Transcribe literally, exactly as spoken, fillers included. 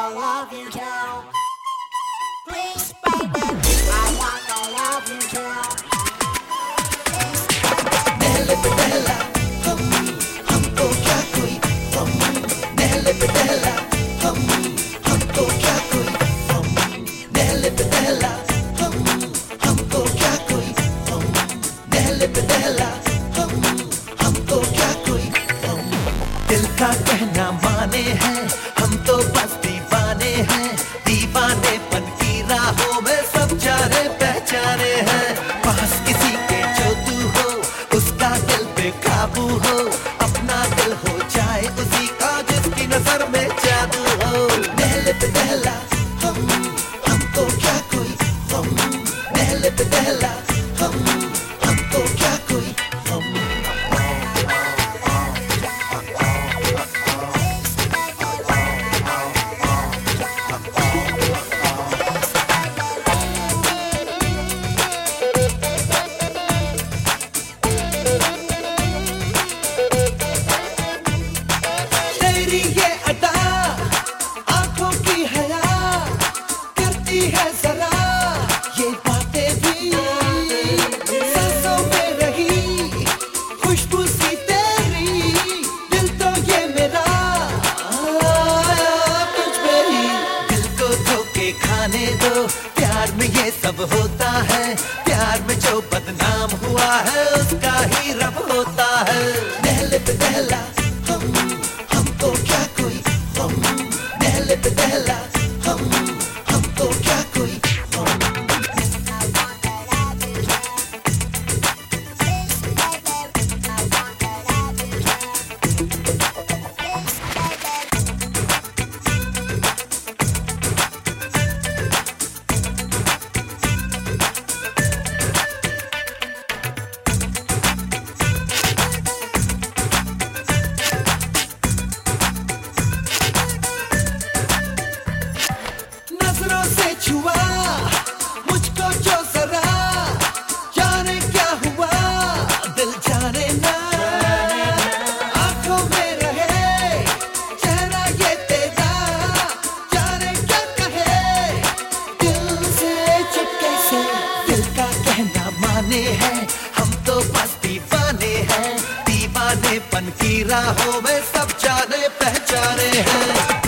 love you too. Please, baby, I wanna love you too. नहले पे नहला हम हमको क्या कोई हम नहले पे नहला हम हमको क्या कोई हम नहले पे नहला हम हमको क्या कोई हम नहले पे नहला हम हमको क्या कोई हम दिल का कहना माने हैं हम तो बस दीवाने हैं दीवानेपन की राहों में सब जाने पहचाने हैं पास किसी के जो तू हो उसका दिल पे काबू हो अपना दिल हो जाए उसी का जिसकी नजर में जादू हो नहले पे नहला हम हमको क्या कोई हम नहले पे नहला हम हमको क्या कोई हम तेरी ये अदा आंखों की हया करती है जरा ये बातें भी सांसों में रही खुशबू सी तेरी दिल तो ये मेरा आया तुझ पे ही दिल को धोखे खाने दो प्यार में ये सब होता है प्यार में जो बदनाम हुआ है उसका ही रब होता है नहले पे नहला हम हमको क्या कोई हम नहले पे नहला हम हमको क्या कोई हम नजरों से छुआ मुझको जो जरा जाने क्या हुआ दिल जाने ना आंखों में रहे चेहरा ये तेरा जाने क्या कहे दिल से चुपके से दिल का कहना माने हैं हम तो बस दीवाने हैं दीवानेपन की राहों में सब जाने पहचाने हैं